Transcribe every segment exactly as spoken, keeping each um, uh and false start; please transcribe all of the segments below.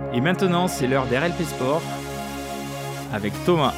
Et maintenant, c'est l'heure d'R L P Sport avec Thomas.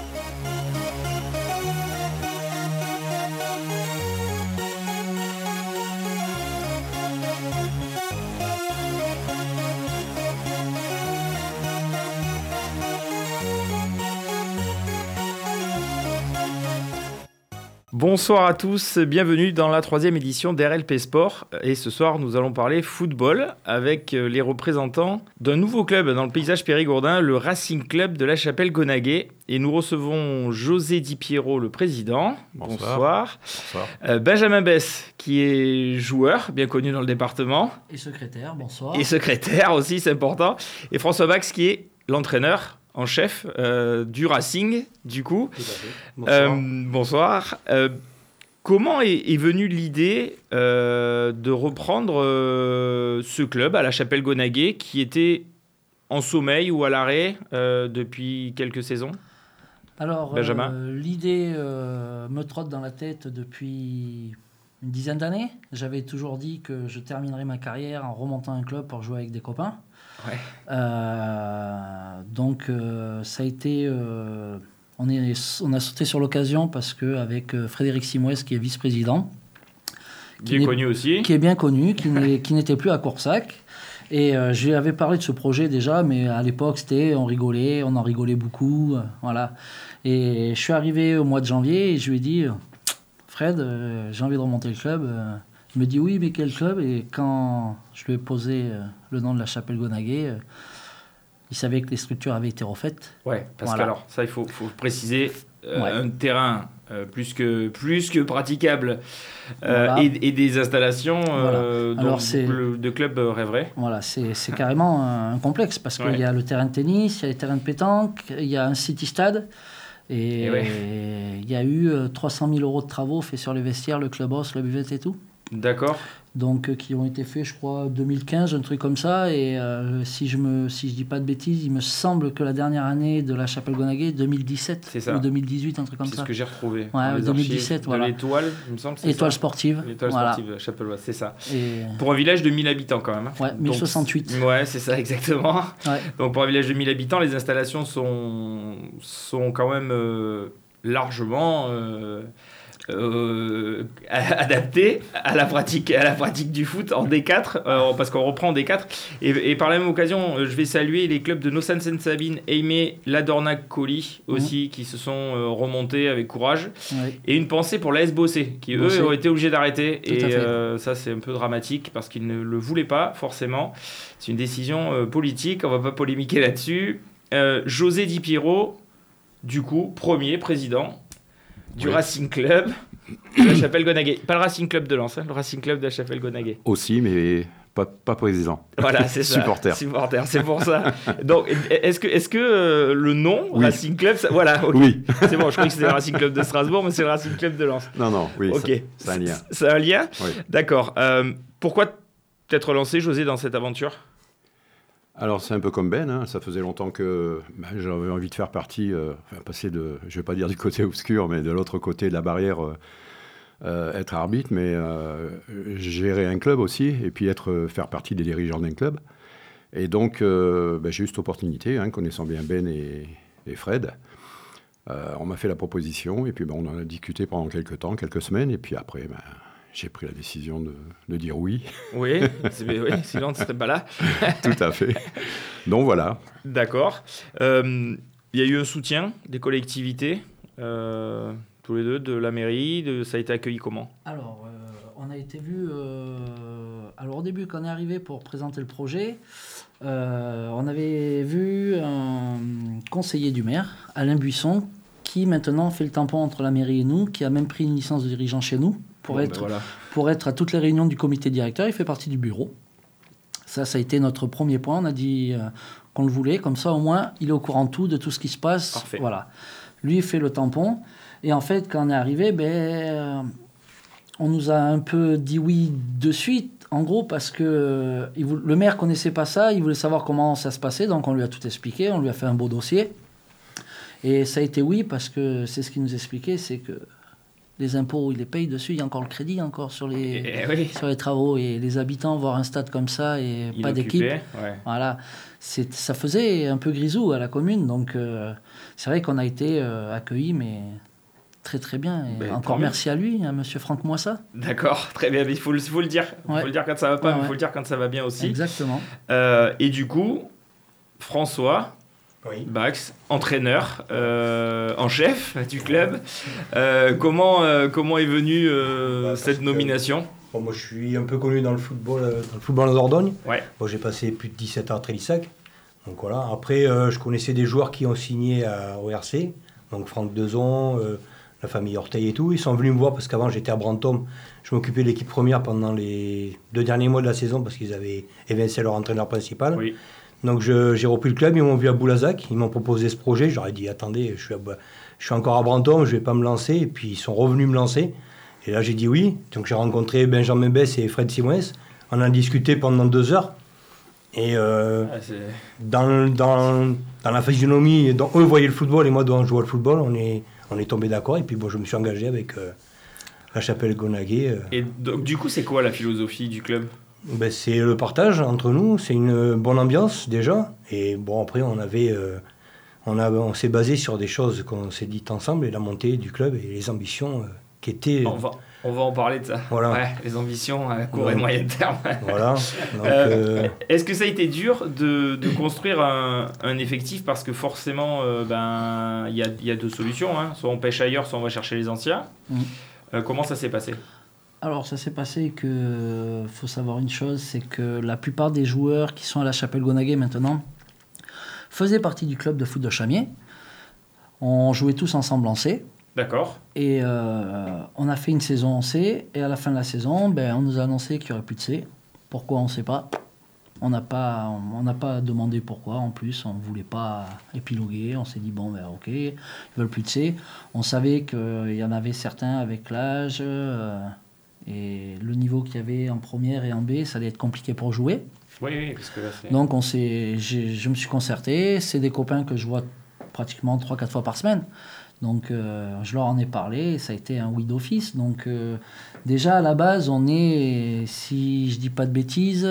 Bonsoir à tous, bienvenue dans la troisième édition d'R L P Sport. Et ce soir, nous allons parler football avec les représentants d'un nouveau club dans le paysage périgourdin, le Racing Club de la Chapelle-Gonaguet. Et nous recevons José Di Piero, le président. Bonsoir. Bonsoir. Bonsoir. Euh, Benjamin Bess, qui est joueur, bien connu dans le département. Et secrétaire, bonsoir. Et secrétaire aussi, c'est important. Et François Bax, qui est l'entraîneur en chef euh, du Racing, du coup. Tout à fait. Bonsoir. Euh, bonsoir. Euh, comment est, est venue l'idée euh, de reprendre euh, ce club à la Chapelle-Gonaguet qui était en sommeil ou à l'arrêt euh, depuis quelques saisons ? Alors, Benjamin. euh, l'idée euh, me trotte dans la tête depuis une dizaine d'années. J'avais toujours dit que je terminerais ma carrière en remontant un club pour jouer avec des copains. Ouais. Euh, donc, euh, ça a été... Euh, on, est, on a sauté sur l'occasion parce qu'avec Frédéric Simouès, qui est vice-président... Qui est connu aussi. Qui est bien connu, qui, n'est, qui n'était plus à Coursac. Et euh, je lui avais parlé de ce projet déjà, mais à l'époque, c'était, on rigolait, on en rigolait beaucoup. Euh, voilà. Et je suis arrivé au mois de janvier et je lui ai dit, Fred, euh, j'ai envie de remonter le club. Euh, il me dit, oui, mais quel club ? Et quand je lui ai posé euh, le nom de la Chapelle-Gonaguet, euh, il savait que les structures avaient été refaites. Ouais, parce Voilà. que alors, ça, il faut, faut préciser, euh, Ouais. un terrain euh, plus, que, plus que praticable euh, Voilà. et, et des installations euh, Alors, dont c'est- le, de clubs rêveraient. Voilà, c'est, c'est carrément un, un complexe parce qu'il Ouais. y a le terrain de tennis, il y a les terrains de pétanque, il y a un city-stade. Et Et ouais. il y a eu euh, trois cent mille euros de travaux faits sur les vestiaires, le clubhouse, la buvette et tout. D'accord. Donc, euh, qui ont été faits, je crois, deux mille quinze, un truc comme ça. Et euh, si je me, si je dis pas de bêtises, il me semble que la dernière année de la Chapelle-Gonaguet, deux mille dix-sept C'est ça. ou deux mille dix-huit, un truc comme C'est ça. ce que j'ai retrouvé. Ouais, dans les deux mille dix-sept, archives voilà. De l'étoile, il me semble. C'est Étoile ça. sportive. L'étoile Voilà. sportive, Chapelle, c'est ça. Et, Pour un village de mille habitants quand même. hein. ouais, mille Donc, soixante-huit. Ouais, c'est ça, exactement. Ouais. Donc pour un village de mille habitants, les installations sont, sont quand même euh, largement euh, euh, adaptées à la, pratique, à la pratique du foot en D quatre, euh, parce qu'on reprend en D quatre. Et, et par la même occasion, euh, je vais saluer les clubs de Nossans-Sabine, Aimé, Ladornac-Colly aussi, qui se sont euh, remontés avec courage. Ouais. Et une pensée pour l'A S Bossé, qui eux Bossé. ont été obligés d'arrêter. Tout à Et fait. euh, ça, c'est un peu dramatique parce qu'ils ne le voulaient pas, forcément. C'est une décision euh, politique, on va pas polémiquer là-dessus. Euh, José Di Piero, du coup, premier président du Oui. Racing Club de la Chapelle-Gonaguet. Pas le Racing Club de Lens, hein, le Racing Club de la Chapelle-Gonaguet. Aussi, mais pas, pas président. Voilà, c'est ça. Supporter. Supporter, c'est pour ça. Donc, est-ce que, est-ce que euh, le nom Oui. Racing Club, ça- voilà, ok. Oui. C'est bon, je croyais que c'était le Racing Club de Strasbourg, mais c'est le Racing Club de Lens. Non, non, oui, Ok. ça- c'est un lien. C'est un lien Oui. D'accord. Euh, pourquoi t'être lancé, José, dans cette aventure ? Alors, c'est un peu comme Ben, hein, ça faisait longtemps que ben, j'avais envie de faire partie, euh, enfin, passer de, je ne vais pas dire du côté obscur, mais de l'autre côté de la barrière, euh, euh, être arbitre, mais euh, gérer un club aussi, et puis être, faire partie des dirigeants d'un club. Et donc, euh, ben, j'ai eu cette opportunité, hein, connaissant bien Ben et, et Fred. Euh, on m'a fait la proposition, et puis ben, on en a discuté pendant quelques temps, quelques semaines, et puis après, ben, j'ai pris la décision de, de dire oui. Oui, c'est, oui, sinon tu serais pas là. Tout à fait. Donc voilà. D'accord. Euh, Il y a eu un soutien des collectivités, euh, tous les deux, de la mairie. De, ça a été accueilli comment ? Alors, euh, on a été vu. Euh, alors, au début, quand on est arrivé pour présenter le projet, euh, on avait vu un conseiller du maire, Alain Buisson, qui maintenant fait le tampon entre la mairie et nous, qui a même pris une licence de dirigeant chez nous pour, Bon, être, ben voilà. pour être à toutes les réunions du comité directeur. Il fait partie du bureau. Ça, ça a été notre premier point. On a dit euh, qu'on le voulait. Comme ça, au moins, il est au courant de tout, de tout ce qui se passe. Parfait. Voilà. Lui, il fait le tampon. Et en fait, quand on est arrivé, ben, euh, on nous a un peu dit oui de suite, en gros, parce que euh, il vou- le maire connaissait pas ça. Il voulait savoir comment ça se passait. Donc, on lui a tout expliqué. On lui a fait un beau dossier. Et ça a été oui, parce que c'est ce qu'il nous expliquait, c'est que Les impôts, ils les payent dessus. Il y a encore le crédit encore sur les, Et, oui. sur les travaux. Et les habitants, voir un stade comme ça et Il pas d'équipe, ouais. voilà, c'est, ça faisait un peu grisou à la commune. Donc, euh, c'est vrai qu'on a été euh, accueillis, mais très très bien. Et ben, encore merci bien. à lui, à M. Franck Moissa. D'accord, très bien. Il faut, faut le dire. Il ouais. faut le dire quand ça va pas, ouais, mais il faut ouais. le dire quand ça va bien aussi. Exactement. Euh, et du coup, François... Oui. Bax, entraîneur euh, en chef du club. Euh, comment, euh, comment est venue euh, bah, cette nomination ? Bon, moi, je suis un peu connu dans le football, euh, dans le football en Dordogne. Ouais. Bon, j'ai passé plus de dix-sept ans à Trélissac. Donc voilà. Après, euh, je connaissais des joueurs qui ont signé à, au R C. Donc Franck Dezon, euh, la famille Orteil et tout. Ils sont venus me voir parce qu'avant, j'étais à Brantôme. Je m'occupais de l'équipe première pendant les deux derniers mois de la saison parce qu'ils avaient évincé leur entraîneur principal. Oui. Donc je, j'ai repris le club, ils m'ont vu à Boulazac, ils m'ont proposé ce projet, je leur ai dit attendez, je suis, à, je suis encore à Brantôme, je ne vais pas me lancer, et puis ils sont revenus me lancer, et là j'ai dit oui, donc j'ai rencontré Benjamin Bess et Fred Simons, on a discuté pendant deux heures, et euh, ah, dans, dans, dans la physionomie dont eux voyaient le football et moi dont je jouais le football, on est, on est tombé d'accord, et puis bon, je me suis engagé avec euh, la Chapelle-Gonaguet. Euh. Et donc du coup c'est quoi la philosophie du club ? Ben, c'est le partage entre nous, c'est une bonne ambiance déjà. Et bon, après, on, avait, euh, on, a, on s'est basé sur des choses qu'on s'est dites ensemble et la montée du club et les ambitions euh, qui étaient. On va, on va en parler de ça. Voilà. Ouais, les ambitions à court ouais. et moyen terme. Voilà. Donc, euh, euh... Est-ce que ça a été dur de, de construire un, un effectif ? Parce que forcément, euh, ben, y a, y a deux solutions. Hein. Soit on pêche ailleurs, soit on va chercher les anciens. Mmh. Euh, comment ça s'est passé ? Alors, ça s'est passé que, faut savoir une chose, c'est que la plupart des joueurs qui sont à la Chapelle-Gonaguet maintenant faisaient partie du club de foot de Chamiers. On jouait tous ensemble en C. D'accord. Et euh, on a fait une saison en C, et à la fin de la saison, ben, on nous a annoncé qu'il n'y aurait plus de C. Pourquoi, on ne sait pas. On n'a pas, on n'a pas demandé pourquoi, en plus, on ne voulait pas épiloguer. On s'est dit, bon, ben ok, ils ne veulent plus de C. On savait qu'il y en avait certains avec l'âge... Euh, et le niveau qu'il y avait en première et en B, ça allait être compliqué pour jouer. Oui, oui, parce que là, c'est... Donc, on s'est, j'ai, je me suis concerté. C'est des copains que je vois pratiquement trois quatre fois par semaine. Donc, euh, je leur en ai parlé et ça a été un oui d'office. Donc, euh, déjà, à la base, on est, si je ne dis pas de bêtises,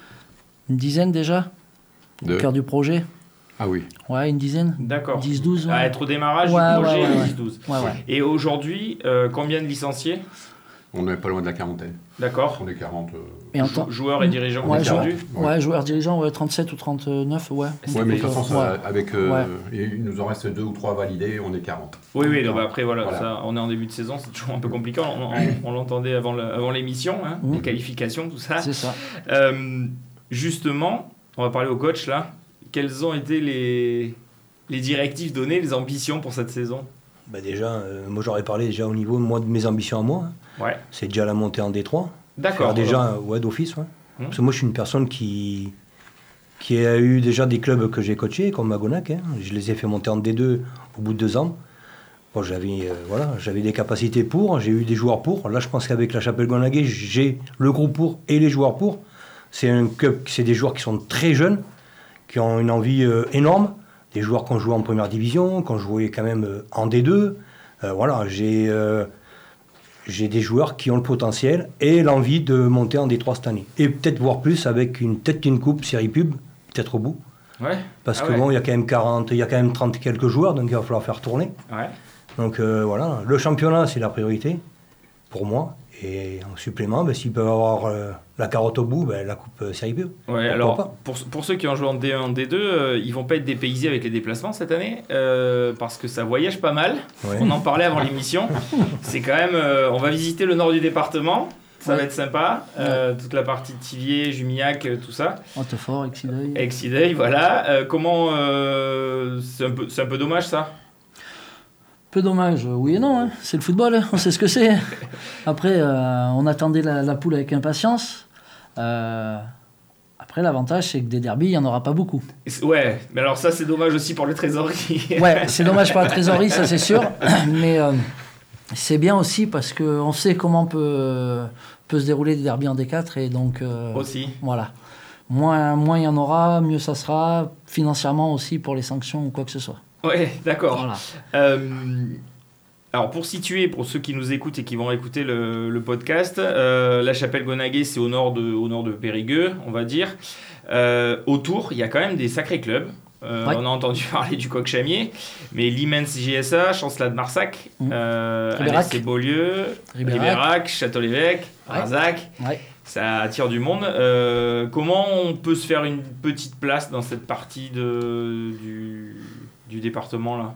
une dizaine déjà de... au cœur du projet. Ah oui. Ouais, une dizaine. D'accord. dix douze. Ouais. À être au démarrage ouais, du projet, ouais, ouais, dix douze. Ouais, ouais. Et aujourd'hui, euh, combien de licenciés ? On n'est pas loin de la quarantaine. D'accord. On est quarante. Euh... Et en temps... Joueurs et dirigeants ouais, aujourd'hui ouais. ouais, joueurs dirigeants, ouais, trente-sept ou trente-neuf, ouais. Ouais, mais de toute façon, ça, ouais. avec, euh, ouais. il nous en reste deux ou trois validés, on est quarante. Oui, oui, donc après, voilà, voilà. Ça, on est en début de saison, c'est toujours un peu compliqué. On, on, on l'entendait avant, le, avant l'émission, hein, mmh. les qualifications, tout ça. C'est ça. Euh, justement, on va parler au coach, là. Quelles ont été les, les directives données, les ambitions pour cette saison ? Bah déjà, euh, moi j'aurais parlé déjà au niveau moi, de mes ambitions à moi. Hein. Ouais. C'est déjà la montée en D trois. D'accord. Faire déjà, euh, ouais, d'office. Ouais. Mmh. Parce que moi je suis une personne qui, qui a eu déjà des clubs que j'ai coachés, comme Magonac. Hein. Je les ai fait monter en D deux au bout de deux ans. Bon, j'avais, euh, voilà, j'avais des capacités pour, j'ai eu des joueurs pour. Là je pense qu'avec la Chapelle-Gonaguet, j'ai le groupe pour et les joueurs pour. C'est un club, c'est des joueurs qui sont très jeunes, qui ont une envie euh, énorme. Des joueurs qui ont joué en première division, qui ont joué quand même en D deux. Euh, voilà, j'ai, euh, j'ai des joueurs qui ont le potentiel et l'envie de monter en D trois cette année. Et peut-être voir plus avec une tête d'une coupe, série pub, peut-être au bout. Ouais. Parce ah que ouais. bon, il y a quand même quarante, il y a quand même trente et quelques joueurs, donc il va falloir faire tourner. Ouais. Donc euh, voilà, le championnat, c'est la priorité pour moi. Et en supplément, ben, s'ils peuvent avoir euh, la carotte au bout, ben, la coupe euh, série B. Ouais, alors, pour, pour ceux qui ont joué en D un, en D deux, euh, ils vont pas être dépaysés avec les déplacements cette année, euh, parce que ça voyage pas mal. Ouais. On en parlait avant l'émission. C'est quand même... Euh, on va visiter le nord du département. Ça ouais. va être sympa. Euh, ouais. Toute la partie de Thiviers, Jumillac, tout ça. Hautefort, Exideuil. Exideuil, voilà. Euh, comment... Euh, c'est, un peu, c'est un peu dommage, ça ? Peu dommage, oui et non, hein. C'est le football, hein. On sait ce que c'est. Après, euh, on attendait la, la poule avec impatience. Euh, après, l'avantage, c'est que des derbies, il n'y en aura pas beaucoup. Ouais, mais alors ça, c'est dommage aussi pour les trésoreries. Ouais, c'est dommage pour la trésorerie, ça c'est sûr. Mais euh, c'est bien aussi parce qu'on sait comment peut, peut se dérouler des derbies en D quatre. Et donc, euh, aussi. Voilà. Moins, moins il y en aura, mieux ça sera, financièrement aussi pour les sanctions ou quoi que ce soit. Ouais, d'accord. Voilà. Euh, Alors pour situer, pour ceux qui nous écoutent et qui vont écouter le, le podcast, euh, la Chapelle-Gonaguet, c'est au nord de, au nord de Périgueux, on va dire. Euh, autour, il y a quand même des sacrés clubs. Euh, ouais. On a entendu parler du Coq Chamier, mais l'immense J S A, Chancelade de Marsac, mmh. euh, Alès et Beaulieu, Ribérac, Ribérac Château-l'Évêque, ouais. Razac, ouais. Ça attire du monde. Euh, comment on peut se faire une petite place dans cette partie de, du, du département là ?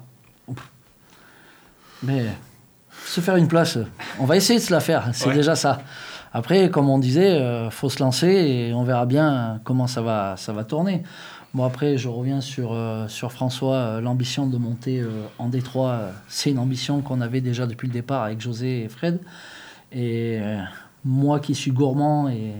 Mais se faire une place, on va essayer de se la faire, c'est ouais. déjà ça. Après, comme on disait, il euh, faut se lancer et on verra bien comment ça va, ça va tourner. Bon, après, je reviens sur, euh, sur François, euh, l'ambition de monter euh, en Détroit, euh, c'est une ambition qu'on avait déjà depuis le départ avec José et Fred. Et euh, moi qui suis gourmand et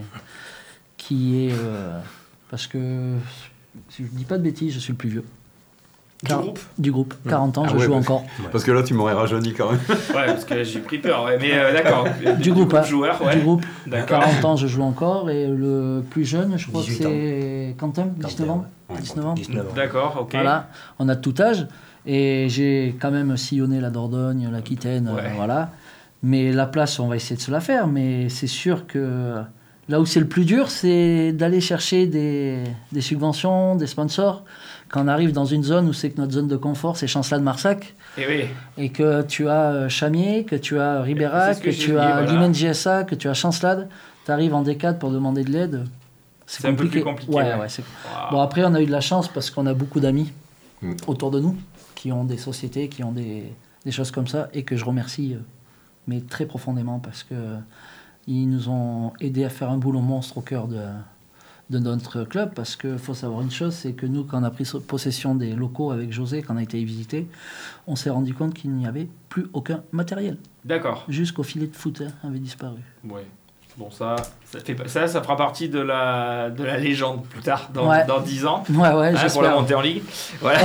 qui est... Euh, parce que, si je ne dis pas de bêtises, je suis le plus vieux. Du groupe Du groupe, quarante ans, ah je ouais, joue parce, encore. Parce que là, tu m'aurais rajeuni quand même. Ouais, parce que j'ai pris peur, ouais, mais euh, d'accord. Du, du groupe, hein, joueur, ouais. Du groupe, d'accord. quarante ans, je joue encore, et le plus jeune, je crois que c'est Quentin, dix-neuf ans. Ouais, dix-neuf ans. dix-neuf ans. D'accord, ok. Voilà, on a de tout âge, et j'ai quand même sillonné la Dordogne, l'Aquitaine, ouais. euh, voilà. Mais la place, on va essayer de se la faire, mais c'est sûr que là où c'est le plus dur, c'est d'aller chercher des, des subventions, des sponsors. Quand on arrive dans une zone où c'est que notre zone de confort, c'est Chancelade de Marsac, et, oui. et que tu as Chamier, que tu as Ribérac, que, que tu as voilà. Limen J S A, que tu as Chancelade, tu arrives en D quatre pour demander de l'aide, c'est, c'est compliqué. un peu plus compliqué. Ouais, ouais, c'est... Wow. Bon, après, on a eu de la chance parce qu'on a beaucoup d'amis mm. autour de nous qui ont des sociétés, qui ont des, des choses comme ça, et que je remercie, mais très profondément, parce qu'ils nous ont aidés à faire un boulot monstre au cœur de... de notre club, parce qu'il faut savoir une chose, c'est que nous, quand on a pris possession des locaux avec José, quand on a été visiter, on s'est rendu compte qu'il n'y avait plus aucun matériel. D'accord. Jusqu'au filet de foot hein, avait disparu. Ouais. Bon, ça, ça, fait, ça, ça fera partie de la, de la légende plus tard, dans, ouais. dans dix ans. Ouais, ouais, hein, pour la montée en ligue. Voilà.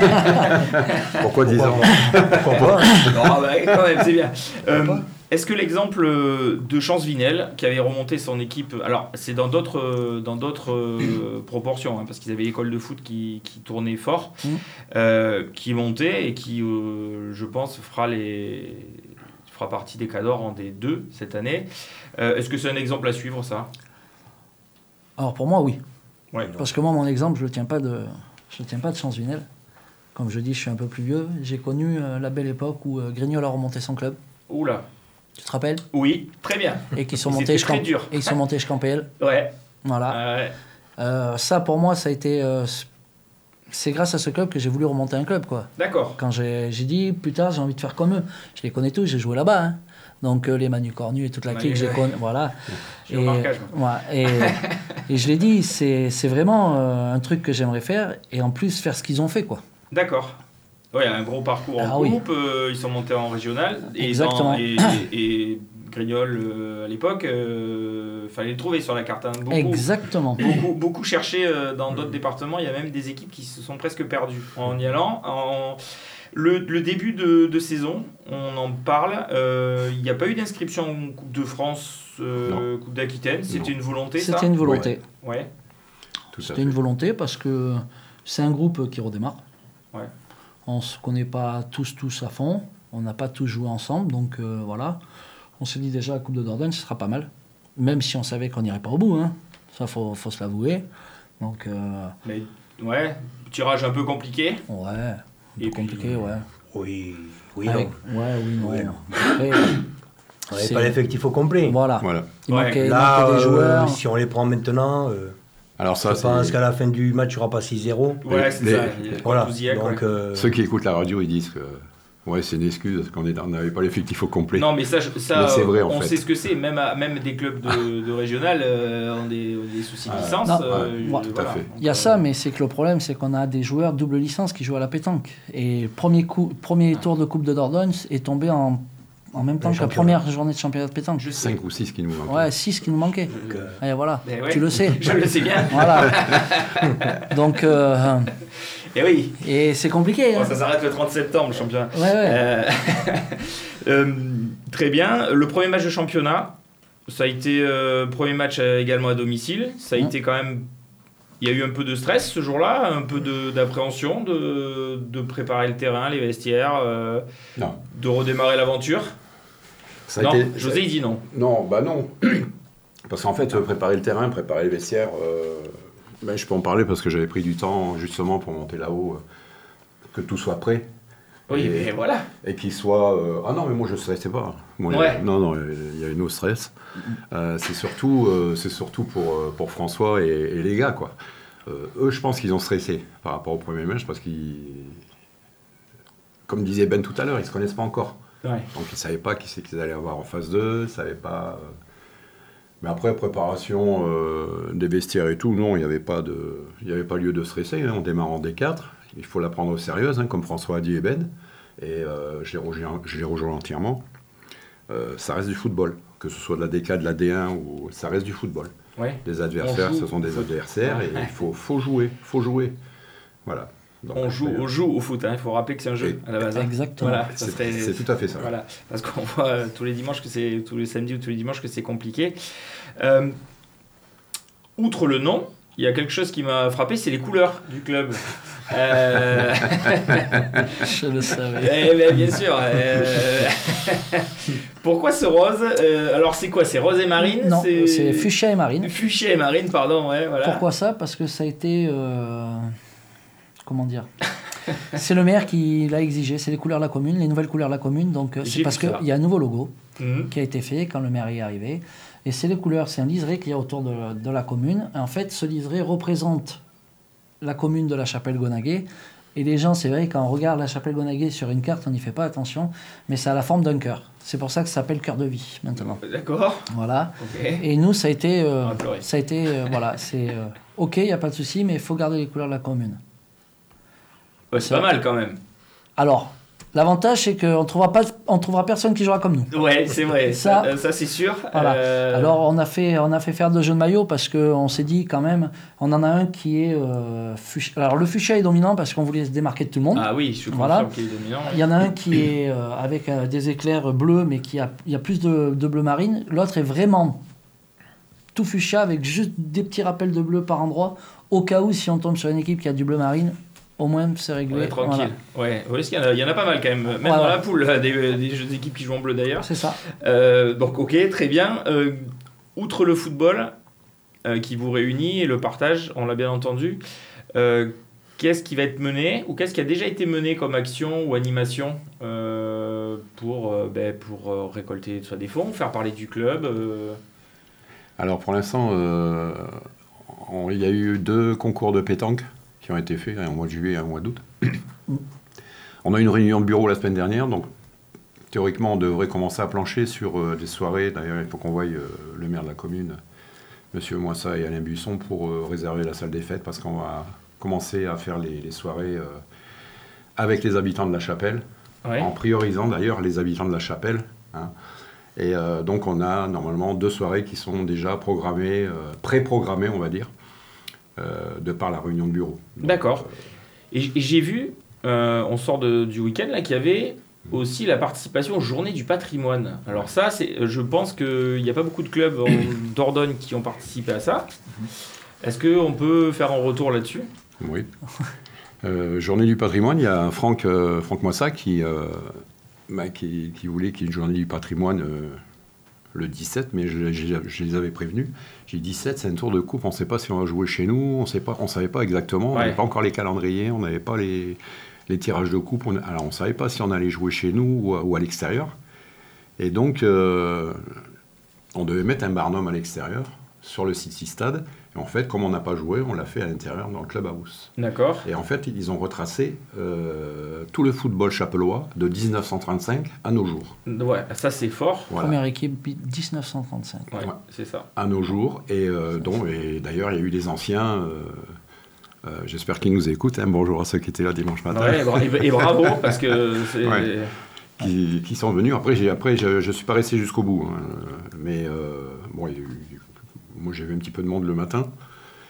Pourquoi dix ans ? Pourquoi pas non, bah, quand même, c'est bien. Euh, Est-ce que l'exemple de Chance-Vinel, qui avait remonté son équipe, alors c'est dans d'autres, dans d'autres euh, proportions, hein, parce qu'ils avaient l'école de foot qui, qui tournait fort, mmh. euh, qui montait et qui, euh, je pense, fera, les, fera partie des cadors en D deux cette année. Euh, est-ce que c'est un exemple à suivre, ça ? Alors pour moi, oui. Ouais, parce que moi, mon exemple, je ne tiens pas de, je tiens pas de Chance-Vinel. Comme je dis, je suis un peu plus vieux. J'ai connu euh, la belle époque où euh, Grignol a remonté son club. Oula. Tu te rappelles ? Oui, très bien. Et qui sont montés jusqu'en et ils sont montés jusqu'en P L. Ouais. Voilà. Ouais. Euh, ça pour moi ça a été euh, c'est grâce à ce club que j'ai voulu remonter un club quoi. D'accord. Quand j'ai, j'ai dit plus tard j'ai envie de faire comme eux. Je les connais tous, j'ai joué là-bas hein. Donc euh, les Manu Cornu et toute la clique, j'ai connu, voilà. J'ai et, marquage, ouais, et, et je l'ai dit, c'est c'est vraiment euh, un truc que j'aimerais faire et en plus faire ce qu'ils ont fait quoi. D'accord. Ouais, un gros parcours en ah, groupe, oui. euh, ils sont montés en régional. Et exactement. Dans, et, et, et Grignol, euh, à l'époque, il euh, fallait le trouver sur la carte. Hein. Beaucoup, exactement. Beaucoup, beaucoup cherché euh, dans d'autres départements. Il y a même des équipes qui se sont presque perdues en y allant. En... Le, le début de, de saison, on en parle. Euh, il n'y a pas eu d'inscription en Coupe de France, euh, Coupe d'Aquitaine. C'était non. une volonté, C'était ça une volonté. Ouais. ouais. Tout C'était une volonté parce que c'est un groupe qui redémarre. Ouais. On ne se connaît pas tous, tous à fond. On n'a pas tous joué ensemble. Donc euh, voilà. On s'est dit déjà la Coupe de Dordogne, ce sera pas mal. Même si on savait qu'on n'irait pas au bout. Hein. Ça, il faut, faut se l'avouer. Donc, euh... Mais ouais, tirage un peu compliqué. Ouais, un peu compliqué, puis... ouais. Oui, oui, Avec... non. Ouais, oui, non. Ouais, non. Après, on n'avait pas l'effectif au complet. Voilà. voilà. Il ouais. manquait, Là, il manquait des joueurs. Euh, si on les prend maintenant... Euh... Alors ça, je pense qu'à la fin du match, il n'y aura pas six zéro. Ouais, c'est les, ça. Voilà. Donc, ouais. euh... Ceux qui écoutent la radio, ils disent que ouais, c'est une excuse parce qu'on n'avait pas l'effectif au complet. Non, mais ça, ça mais c'est vrai, en on fait. sait ce que c'est. Même, à, même des clubs de, de régional euh, ont, des, ont des soucis de ah, licence. Non, euh, ouais, je, ouais, tout voilà. à fait. Il y a ça, mais c'est que le problème, c'est qu'on a des joueurs double licence qui jouent à la pétanque. Et premier, coup, premier tour de Coupe de Dordogne est tombé en... En même temps que la première journée de championnat de pétanque. cinq ou six qui nous manquaient. Ouais, six qui nous manquaient. Donc, euh... Et voilà, ouais, tu le sais. Je le sais bien. Voilà. Donc, euh... et oui. Et c'est compliqué. Bon, hein. Ça s'arrête le trente septembre, le championnat. Ouais, ouais. Euh... euh, très bien. Le premier match de championnat, ça a été euh, premier match également à domicile. Ça a mmh. été quand même il y a eu un peu de stress ce jour-là, un peu de, d'appréhension, de, de préparer le terrain, les vestiaires, euh, Non. de redémarrer l'aventure. Ça a Non, été- José il dit non. Non, bah non. Parce qu'en fait, euh, préparer le terrain, préparer les vestiaires, euh, ben, je peux en parler parce que j'avais pris du temps justement pour monter là-haut, euh, que tout soit prêt. Oui, Et- mais voilà. Et qu'il soit... euh, Ah non, mais moi je ne stressais pas. Moi, il y a- Ouais. Non, non, il y a no stress. Euh, c'est surtout, euh, c'est surtout pour, euh, pour François et, et les gars, quoi. Euh, eux, je pense qu'ils ont stressé par rapport au premier match parce qu'ils... Comme disait Ben tout à l'heure, ils ne se connaissent pas encore. Ouais. Donc ils ne savaient pas qui c'est qu'ils allaient avoir en phase deux, ils ne savaient pas... euh, Mais après, préparation euh, des vestiaires et tout, non, il n'y avait pas de, il y avait pas lieu de stresser. Hein. On démarre en D quatre, il faut la prendre au sérieux, hein, comme François a dit et Ben. Et euh, je, les rejoins, je les rejoins entièrement. Euh, ça reste du football, que ce soit de la D quatre, de la D un, ou ça reste du football. Ouais. Les adversaires, On joue ce sont des au foot. adversaires, et il faut, faut jouer, faut jouer. Voilà. Donc, On joue, c'est- on joue au foot, hein. Il faut rappeler que c'est un jeu à la base. hein. Exactement. Voilà, ça c'est, serait- c'est tout à fait ça. Voilà, parce qu'on voit euh, tous les dimanches que c'est tous les samedis ou tous les dimanches que c'est compliqué. Euh, outre le nom, il y a quelque chose qui m'a frappé, c'est les couleurs du club. Euh, Je le savais. eh ben, bien sûr. euh, Pourquoi ce rose Euh, Alors c'est quoi C'est rose et marine Non, c'est fuchsia et marine. Fuchsia et marine, pardon. Ouais, voilà. Pourquoi ça? Parce que ça a été... euh, Comment dire? C'est le maire qui l'a exigé, c'est les couleurs de la commune, les nouvelles couleurs de la commune. Donc euh, J'ai c'est parce vu ça. qu'il y a un nouveau logo Mhm. qui a été fait quand le maire y est arrivé. Et c'est les couleurs, c'est un liseré qu'il y a autour de, de la commune. Et en fait, ce liseré représente la commune de la Chapelle-Gonaguet. Et les gens, c'est vrai, quand on regarde la Chapelle-Gonaguet sur une carte, on n'y fait pas attention, mais ça a la forme d'un cœur. C'est pour ça que ça s'appelle cœur de vie maintenant. D'accord. Voilà. Ok. Et nous, ça a été, euh, On va pleurer. ça a été, euh, voilà, c'est euh, ok, il n'y a pas de souci, mais il faut garder les couleurs de la commune. Ouais, c'est pas mal quand même. Alors, l'avantage, c'est qu'on trouvera pas, on trouvera personne qui jouera comme nous. Ouais, c'est vrai. Ça- Ça, ça, c'est sûr. Voilà. Euh, Alors, on a fait, on a fait faire deux jeux de maillot parce qu'on s'est dit quand même, on en a un qui est euh, fuchsia. Alors, le fuchsia est dominant parce qu'on voulait se démarquer de tout le monde. Ah oui, je suis Voilà. confiant qu'il est dominant. Il y en a un qui est euh, avec euh, des éclairs bleus, mais qui a, il y a plus de, de bleu marine. L'autre est vraiment tout fuchsia avec juste des petits rappels de bleu par endroit. Au cas où, si on tombe sur une équipe qui a du bleu marine, au moins c'est réglé. Ouais, tranquille. Voilà. Ouais, ouais, parce qu'il y en a, il y en a pas mal quand même. Même Ouais, dans ouais. la poule, là, des, des jeux d'équipe qui jouent en bleu d'ailleurs. C'est ça. Euh, donc, ok, très bien. Euh, outre le football euh, qui vous réunit et le partage, on l'a bien entendu, euh, qu'est-ce qui va être mené ou qu'est-ce qui a déjà été mené comme action ou animation euh, pour, euh, ben, pour euh, récolter soit des fonds, faire parler du club euh, Alors pour l'instant, euh, on- il y a eu deux concours de pétanque qui ont été faits, un au mois de juillet et un au mois d'août. On a eu une réunion de bureau la semaine dernière, donc théoriquement on devrait commencer à plancher sur euh, des soirées. D'ailleurs, il faut qu'on voie euh, le maire de la commune, M. Moissa et Alain Buisson, pour euh, réserver la salle des fêtes, parce qu'on va commencer à faire les, les soirées euh, avec les habitants de la chapelle, ouais. en priorisant d'ailleurs les habitants de la chapelle. Hein. Et euh, donc on a normalement deux soirées qui sont déjà programmées, euh, pré-programmées on va dire, euh, de par la réunion de bureau. Donc, D'accord. euh, Et j- et j'ai vu, euh, on sort de- du week-end, là, qu'il y avait aussi la participation aux Journées du patrimoine. Alors ça, c'est, je pense qu'il n'y a pas beaucoup de clubs en Dordogne qui ont participé à ça. Est-ce qu'on peut faire un retour là-dessus ? Oui. Euh, Journée du patrimoine, il y a Franck, euh, Franck Moissa qui, euh, bah, qui, qui voulait qu'il y ait une journée du patrimoine euh, le dix-sept, mais je, je- je les avais prévenus. J'ai dit dix-sept, c'est un tour de coupe, on ne sait pas si on va jouer chez nous, on ne savait pas exactement, on Ouais. n'avait pas encore les calendriers, on n'avait pas les, les tirages de coupe, on- alors on ne savait pas si on allait jouer chez nous ou à, ou à l'extérieur. Et donc, euh, on devait mettre un barnum à l'extérieur, sur le City Stade. Et en fait, comme on n'a pas joué, on l'a fait à l'intérieur, dans le clubhouse. D'accord. Et en fait, ils ont retracé euh, tout le football chapellois de dix-neuf cent trente-cinq à nos jours. Ouais, ça c'est fort. Voilà. Première équipe dix-neuf cent trente-cinq. Ouais, Ouais. c'est ça. À nos jours. Et, euh, donc, et d'ailleurs, il y a eu des anciens. euh, euh, J'espère qu'ils nous écoutent. Hein. Bonjour à ceux qui étaient là dimanche matin. Ouais, et bra- et, et bravo, parce que c'est... Ouais. Qui, qui sont venus. Après, j'ai, après je ne suis pas resté jusqu'au bout. Hein. Mais euh, bon, il y a eu- moi, j'ai vu un petit peu de monde le matin.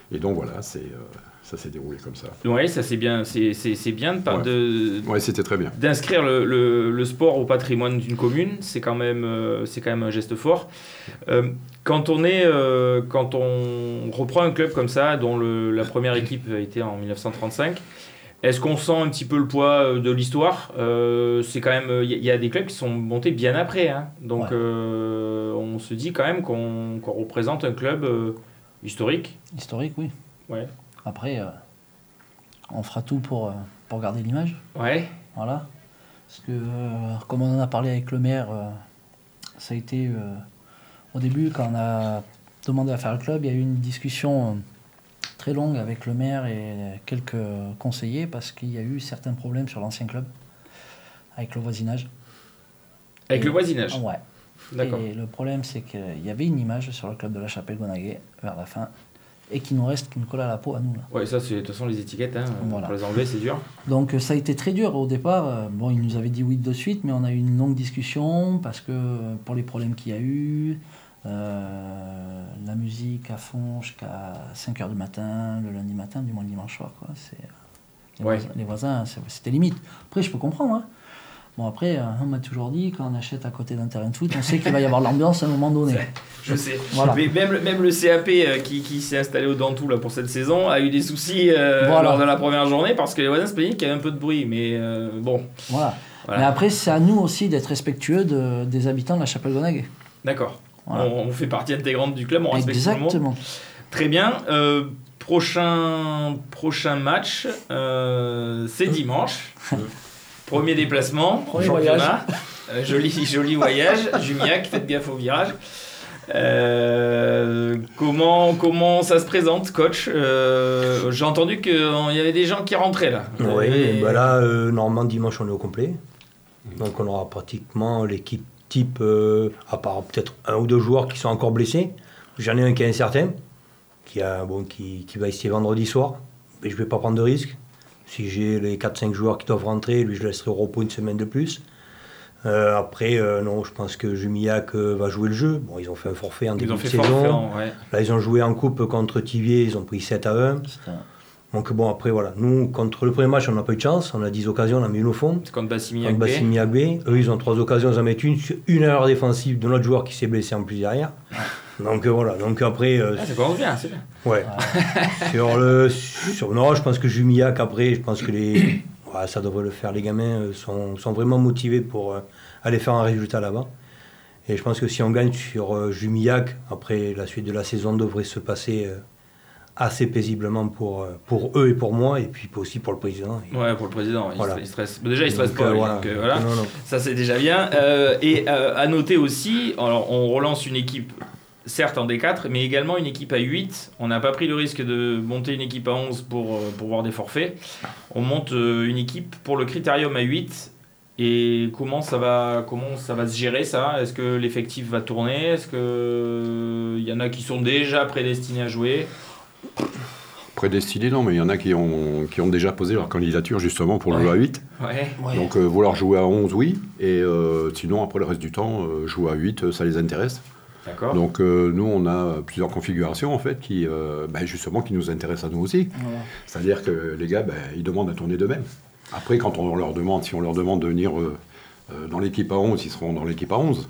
Et donc voilà, c'est, euh, ça s'est déroulé comme ça. Oui, ça c'est bien, c'est, c'est, c'est bien de, ouais. de, ouais, c'était très bien. d'inscrire le, le, le sport au patrimoine d'une commune, c'est quand même, euh, c'est quand même un geste fort. Euh, quand, on est, euh, quand on reprend un club comme ça, dont le, la première équipe a été en dix-neuf cent trente-cinq, est-ce qu'on sent un petit peu le poids de l'histoire ? euh, C'est quand même, il y, y a des clubs qui sont montés bien après, hein. Donc ouais. euh, on se dit quand même qu'on, qu'on représente un club euh, historique. Historique, oui. Ouais. Après, euh, on fera tout pour, euh, pour garder l'image. Ouais. Voilà. Parce que, euh, comme on en a parlé avec le maire, euh, ça a été, euh, au début, quand on a demandé à faire le club, il y a eu une discussion... Euh, très longue avec le maire et quelques conseillers parce qu'il y a eu certains problèmes sur l'ancien club avec le voisinage. Avec et, le voisinage ? Ouais. D'accord. Et le problème, c'est qu'il y avait une image sur le club de la Chapelle-Gonaguet vers la fin et qui nous reste, qui nous colle à la peau à nous. Là. Ouais, ça, c'est de toute façon les étiquettes, hein, voilà. Pour les enlever, c'est dur. Donc ça a été très dur au départ. Bon, ils nous avaient dit oui de suite, mais on a eu une longue discussion parce que pour les problèmes qu'il y a eu. Euh, la musique à fond jusqu'à cinq heures du matin, le lundi matin, du moins le dimanche soir. Quoi. C'est, les, ouais. voisins, les voisins, c'est, c'était limite. Après, je peux comprendre. Hein. Bon, après, on m'a toujours dit, quand on achète à côté d'un terrain de foot, on sait qu'il va y avoir l'ambiance à un moment donné. Je sais. Voilà. Mais même, même le C A P euh, qui, qui s'est installé au Dantou là, pour cette saison a eu des soucis euh, voilà. lors de la première journée parce que les voisins se plaignaient qu'il y avait un peu de bruit. Mais euh, bon. Voilà. voilà. Mais après, c'est à nous aussi d'être respectueux de, des habitants de la Chapelle-Gonaguet. D'accord. Voilà. On, on fait partie intégrante du club, on respecte Exactement. tout le monde. Très bien. Euh, prochain, prochain match, euh, c'est dimanche. Premier déplacement, Premier championnat. Euh, joli, joli voyage. Jumiac, faites gaffe au virage. Euh, comment, comment ça se présente, coach ? euh, J'ai entendu qu'il y avait des gens qui rentraient là. Oui, Et... bah là, euh, normalement, dimanche, on est au complet. Donc on aura pratiquement l'équipe type, euh, à part peut-être un ou deux joueurs qui sont encore blessés. J'en ai un qui est incertain, qui, a, bon, qui, qui va essayer vendredi soir. Mais je ne vais pas prendre de risque. Si j'ai les quatre cinq joueurs qui doivent rentrer, lui, je laisserai au repos une semaine de plus. Euh, après, euh, non, je pense que Jumillac euh, va jouer le jeu. Bon, ils ont fait un forfait en début de saison. Forfait, ouais. Là, ils ont joué en coupe contre Thiviers, ils ont pris sept à un. C'est un... Donc bon, après, voilà. Nous, contre le premier match, on n'a pas eu de chance. On a dix occasions, on a mis une au fond. C'est contre Bassimi Agbe. Eux, ils ont trois occasions, ils en mettent une. Une erreur défensive de notre joueur qui s'est blessé en plus derrière. Ouais. Donc euh, voilà. Donc après... Euh, ah, ça commence bien, c'est bien. Ouais. ouais. sur le... Sur, non, je pense que Jumillac, après, je pense que les... ouais, ça devrait le faire. Les gamins euh, sont, sont vraiment motivés pour euh, aller faire un résultat là-bas. Et je pense que si on gagne sur euh, Jumillac, après, la suite de la saison devrait se passer... Euh, assez paisiblement pour, pour eux et pour moi, et puis aussi pour le président. Ouais, pour le président, il, voilà. stresse, il stresse. Déjà, il stresse donc, pas, euh, lui, voilà. donc euh, voilà. Non, non. Ça c'est déjà bien. Euh, et euh, à noter aussi, alors on relance une équipe, certes en D quatre, mais également une équipe à huit. On n'a pas pris le risque de monter une équipe à onze pour, pour voir des forfaits. On monte une équipe pour le critérium à huit. Et comment ça va, comment ça va se gérer ça ? Est-ce que l'effectif va tourner ? Est-ce qu'il y en a qui sont déjà prédestinés à jouer ? Prédestinés, non, mais il y en a qui ont, qui ont déjà posé leur candidature justement pour ouais. le jouer à huit. Ouais. Donc euh, vouloir jouer à onze, oui. Et euh, sinon, après le reste du temps, euh, jouer à huit, ça les intéresse. D'accord. Donc euh, nous, on a plusieurs configurations en fait qui, euh, bah, justement, qui nous intéressent à nous aussi. Ouais. C'est-à-dire que les gars, bah, ils demandent à tourner d'eux-mêmes. Après, quand on leur demande, si on leur demande de venir euh, euh, dans l'équipe à onze, ils seront dans l'équipe à onze.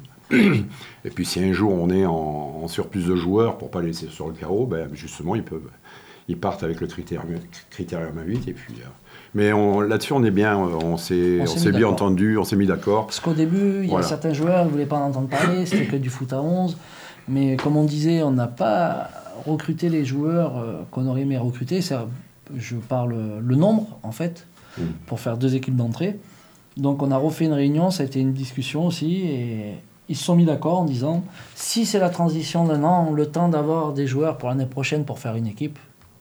Et puis si un jour on est en, en surplus de joueurs pour ne pas les laisser sur le carreau, ben, justement, ils peuvent... Ils partent avec le critérium, critérium à huit. Et puis, euh, mais on, là-dessus, on est bien, on s'est, on s'est, on s'est bien entendu, on s'est mis d'accord. Parce qu'au début, il voilà. y a certains joueurs qui ne voulaient pas en entendre parler, c'était que du foot à onze. Mais comme on disait, on n'a pas recruté les joueurs euh, qu'on aurait aimé recruter. C'est, je parle le nombre, en fait, mmh. pour faire deux équipes d'entrée. Donc on a refait une réunion, ça a été une discussion aussi. Et ils se sont mis d'accord en disant, si c'est la transition d'un an, le temps d'avoir des joueurs pour l'année prochaine pour faire une équipe,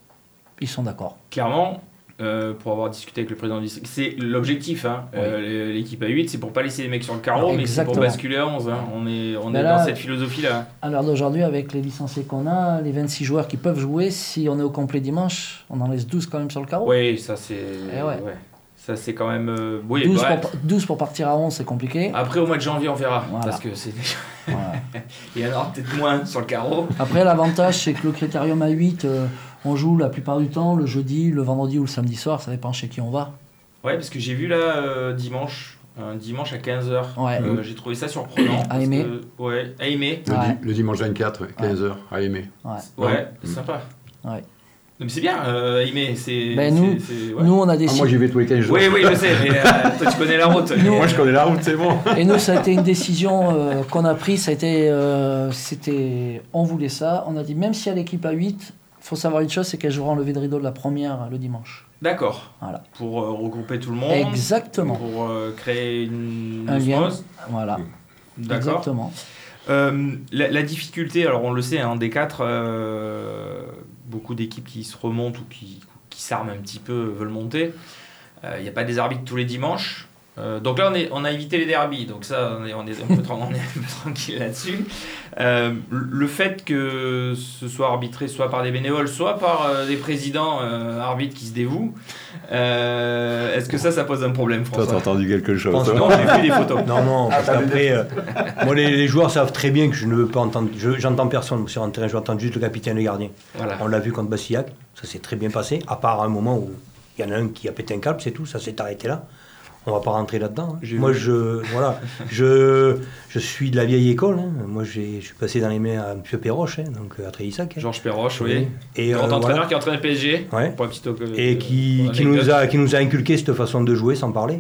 ils sont d'accord. Clairement, euh, pour avoir discuté avec le président du district, c'est l'objectif. Hein. Oui. Euh, l'équipe à huit, c'est pour pas laisser les mecs sur le carreau, mais c'est pour basculer à onze. Hein. On est, on est là, dans cette philosophie-là. À l'heure d'aujourd'hui, avec les licenciés qu'on a, les vingt-six joueurs qui peuvent jouer, si on est au complet dimanche, on en laisse douze quand même sur le carreau. Oui, ça c'est... Et ouais. Ouais. Ça c'est quand même... Euh... Oui, douze, pour, douze pour partir à onze, c'est compliqué. Après, au mois de janvier, on verra. Voilà. Parce que c'est... Voilà. Il y en aura peut-être moins sur le carreau. Après, l'avantage, c'est que le critérium à huit... Euh, On joue la plupart du temps le jeudi, le vendredi ou le samedi soir, ça dépend chez qui on va. Ouais, parce que j'ai vu là euh, dimanche, un dimanche à quinze heures. Ouais. Euh, j'ai trouvé ça surprenant. À aimer. Que, ouais, à aimer. Le, Ouais. di- le dimanche vingt-quatre, ouais, quinze heures, à aimer. Ouais. Ouais, c'est sympa. Ouais. Non, mais c'est bien, euh, aimer. C'est, Ben, c'est- nous- c'est- ouais. Nous, on a des Ah, moi, j'y vais tous les quinze jours. Oui, oui, je sais, mais euh, toi, tu connais la route. Nous- Moi, je connais la route, c'est bon. Et nous, ça a été une décision euh, qu'on a prise. Ça a été, euh, c'était, on voulait ça. On a dit, même si à l'équipe à huit, il faut savoir une chose, c'est qu'elle jouera en levée de rideau de la première le dimanche. D'accord. Voilà. Pour euh, regrouper tout le monde. Exactement. Pour euh, créer une Un lien. osmose. Voilà. D'accord. Exactement. Euh, la, la difficulté, alors on le sait, en D quatre, euh, beaucoup d'équipes qui se remontent ou qui, qui s'arment un petit peu veulent monter. Il n'y a pas des arbitres tous les dimanches. Euh, donc là, on, est, on a évité les derbies, donc ça, on est, on est, un, peu, tra- on est un peu tranquille là-dessus. Euh, le fait que ce soit arbitré soit par des bénévoles, soit par euh, des présidents euh, arbitres qui se dévouent, euh, est-ce que ça, ça pose un problème, Toi, François? t'as entendu quelque chose. pense toi Non, j'ai vu des photos. Non, non, parce t'as qu'après, euh, moi, les, les joueurs savent très bien que je ne veux pas entendre. je- J'entends personne sur un terrain, je vais entendre juste le capitaine et le gardien. Voilà. On l'a vu contre Bassillac, ça s'est très bien passé, à part un moment où il y en a un qui a pété un câble, c'est tout, ça s'est arrêté là. On va pas rentrer là-dedans. hein. J'ai Moi, vu. je, voilà, je, je suis de la vieille école. hein. Moi, j'ai, je suis passé dans les mains à M. Perroche, hein, donc à Trélissac. hein. Georges Perroche, oui. Et, Grand euh, entraîneur voilà. qui entraîne le P S G. Ouais. Pour un petit toque- Et qui, euh, qui, nous anecdote. a, qui nous a inculqué cette façon de jouer sans parler.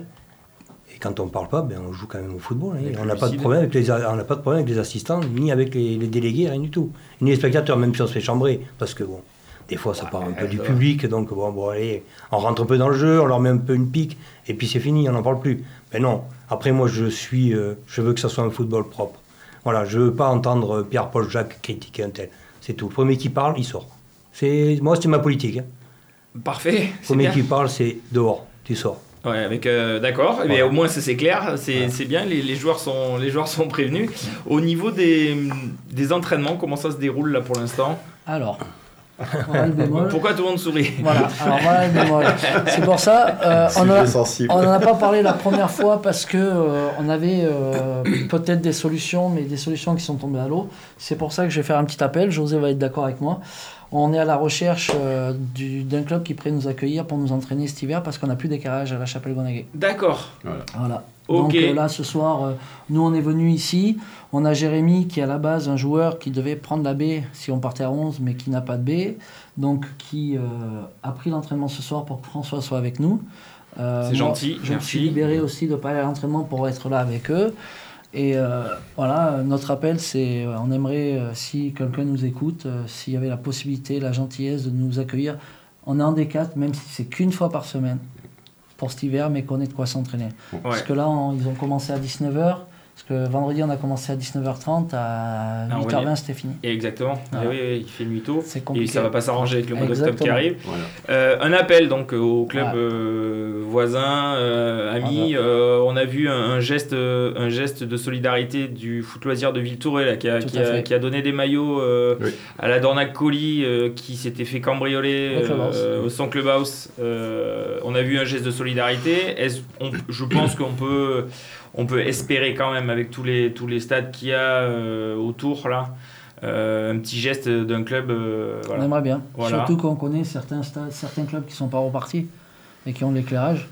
Et quand on parle pas, ben, on joue quand même au football. hein. Avec On le n'a pas de lucide. problème avec les, a- on n'a pas de problème avec les assistants, ni avec les, les délégués, rien du tout. Ni les spectateurs, même si on se fait chambrer. Parce que bon, des fois, ça part un peu ouais, du ça va. public. Donc bon, bon, allez, on rentre un peu dans le jeu, on leur met un peu une pique, et puis c'est fini, on n'en parle plus. Mais non, après moi, je suis, euh, je veux que ça soit un football propre. Voilà, je veux pas entendre Pierre-Paul Jacques critiquer un tel. C'est tout. Le premier qui parle, il sort. C'est, moi, c'est ma politique. Hein. Parfait. Le c'est premier bien. qui parle, c'est dehors, tu sors. Ouais, avec euh, d'accord, mais Voilà. au moins ça c'est clair, c'est Voilà. c'est bien, les, les joueurs sont les joueurs sont prévenus. Au niveau des, des entraînements, comment ça se déroule là pour l'instant? Alors, voilà le bémol. Pourquoi tout le monde sourit? Voilà, alors voilà le bémol. C'est pour ça, euh, on Sujet a- sensible. on n'en a pas parlé la première fois parce que euh, on avait euh, peut-être des solutions, mais des solutions qui sont tombées à l'eau. C'est pour ça que je vais faire un petit appel. José va être d'accord avec moi. On est à la recherche euh, du- d'un club qui pourrait nous accueillir pour nous entraîner cet hiver parce qu'on n'a plus d'écarage à la Chapelle-Gonaguet. D'accord. Voilà. Ok. Donc euh, là, ce soir, euh, nous, on est venus ici. On a Jérémy, qui est à la base un joueur qui devait prendre la B si on partait à onze, mais qui n'a pas de B. Donc, qui euh, a pris l'entraînement ce soir pour que François soit avec nous. Euh, C'est moi, gentil, Je me merci. suis libéré aussi de ne pas aller à l'entraînement pour être là avec eux. Et euh, voilà, notre appel, c'est euh, on aimerait, euh, si quelqu'un nous écoute, euh, s'il y avait la possibilité, la gentillesse de nous accueillir. On est en D quatre, même si c'est qu'une fois par semaine pour cet hiver, mais qu'on ait de quoi s'entraîner. Parce Ouais. que là, on- ils ont commencé à dix-neuf heures. Parce que vendredi, on a commencé à dix-neuf heures trente. À Ah, huit ouais. heures vingt, c'était fini. Et exactement. Voilà. Eh oui, oui, il fait nuit tôt. C'est Et compliqué. ça va pas s'arranger avec le mois d'octobre qui Exactement. arrive. Voilà. Euh, un appel donc euh, au club Ouais. euh, voisin, euh, amis. Voilà. Euh, on a vu un, un geste, euh, un geste de solidarité du foot loisir de Villetouré là, qui, a, Tout qui, à a, fait. qui a donné des maillots euh, Oui. à la Dornac Colis euh, qui s'était fait cambrioler Au Clubhouse. euh, au son Clubhouse. Euh, on a vu un geste de solidarité. Est-ce, on- je pense qu'on peut, on peut espérer quand même avec tous les, tous les stades qu'il y a euh, autour là. Euh, un petit geste d'un club. euh, On voilà. aimerait bien. Voilà. Surtout qu'on connaît certains, stades, certains clubs qui sont pas repartis et qui ont de l'éclairage.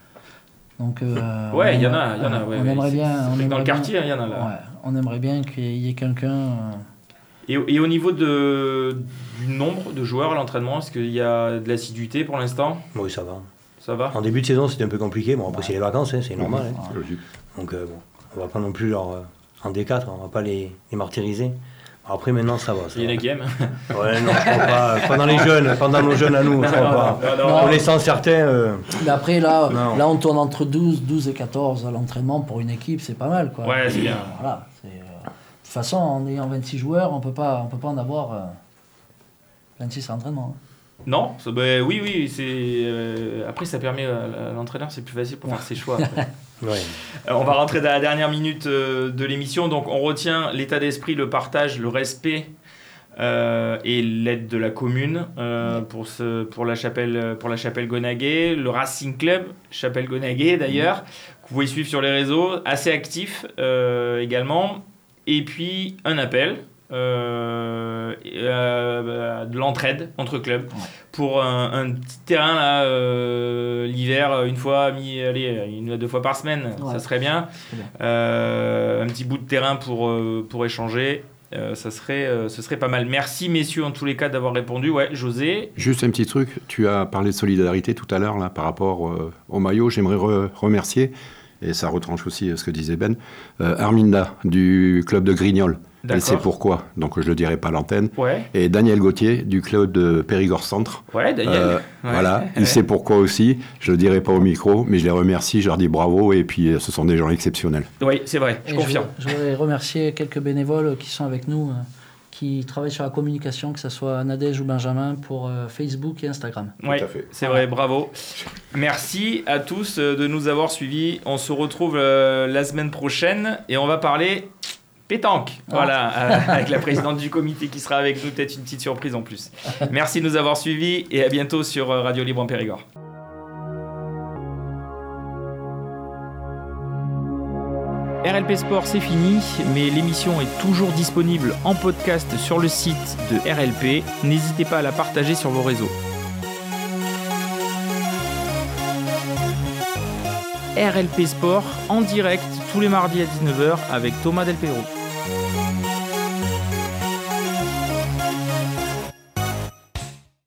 Donc, euh, Ouais, on il y en aimerait- a, il y en a. Ouais, on ouais. aimerait C'est- bien. c'est on vrai que dans aimerait le bien- quartier, il y en a là. Ouais, on aimerait bien qu'il y ait quelqu'un. euh, Et, au- et au niveau de, du nombre de joueurs à l'entraînement, est-ce qu'il y a de l'assiduité pour l'instant? Oui, ça va. Ça va? En début de saison, c'était un peu compliqué. Bon, après, c'est les vacances, hein, c'est normal. hein. C'est logique. Donc, euh, bon, on va pas non plus leur. euh, en D quatre, on va pas les, les martyriser. Après, maintenant, ça va. Ça Il y en va. a qui aiment. Ouais, non, je crois pas. Pendant les jeunes, pendant nos jeunes à nous, je crois pas. Non, non, non. Connaissant certains. euh, Mais après, là, Non. là, on tourne entre douze, douze et quatorze à l'entraînement pour une équipe, c'est pas mal. Quoi. Ouais, c'est bien. Voilà, c'est, euh, de toute façon, en ayant vingt-six joueurs, on peut pas, on peut pas en avoir euh, vingt-six à l'entraînement. hein. Non, ça- bah, oui, oui. C'est, euh, après, ça permet à l'entraîneur, c'est plus facile pour faire ses choix. après. ouais. Euh, on va rentrer dans la dernière minute euh, de l'émission. Donc, on retient l'état d'esprit, le partage, le respect euh, et l'aide de la commune euh, pour, ce, pour la chapelle, pour la chapelle Gonaguet, le Racing Club Chapelle Gonaguet d'ailleurs, que vous pouvez suivre sur les réseaux, assez actif euh, également. Et puis un appel euh, et, euh, de l'entraide entre clubs ouais. pour un, un petit terrain là, euh, l'hiver, une fois, mis, allez, une ou deux fois par semaine, ouais. ça serait bien. bien. Euh, un petit bout de terrain pour, euh, pour échanger. Euh, ça serait, euh, ce serait pas mal. Merci messieurs en tous les cas d'avoir répondu. Ouais, José. Juste un petit truc, tu as parlé de solidarité tout à l'heure là, par rapport euh, au maillot. J'aimerais re- remercier, et ça retranche aussi ce que disait Ben, euh, Arminda du club de Grignol. Elle sait pourquoi, donc je le dirai pas à l'antenne. Ouais. Et Daniel Gauthier du club de Périgord Centre. Ouais, Daniel. Euh, ouais. Voilà, ouais. il sait pourquoi aussi. Je le dirai pas au micro, mais je les remercie, je leur dis bravo, et puis ce sont des gens exceptionnels. Oui, c'est vrai, je et confirme. Je, je voudrais remercier quelques bénévoles qui sont avec nous, euh, qui travaillent sur la communication, que ce soit Nadège ou Benjamin, pour euh, Facebook et Instagram. Oui, c'est vrai, bravo. Merci à tous de nous avoir suivis. On se retrouve euh, la semaine prochaine et on va parler pétanque. Ah. Voilà, euh, avec la présidente du comité qui sera avec nous, peut-être une petite surprise en plus. Merci de nous avoir suivis et à bientôt sur Radio Libre en Périgord. R L P Sport, c'est fini, mais l'émission est toujours disponible en podcast sur le site de R L P. N'hésitez pas à la partager sur vos réseaux. R L P Sport en direct tous les mardis à dix-neuf heures avec Thomas Del Pedro.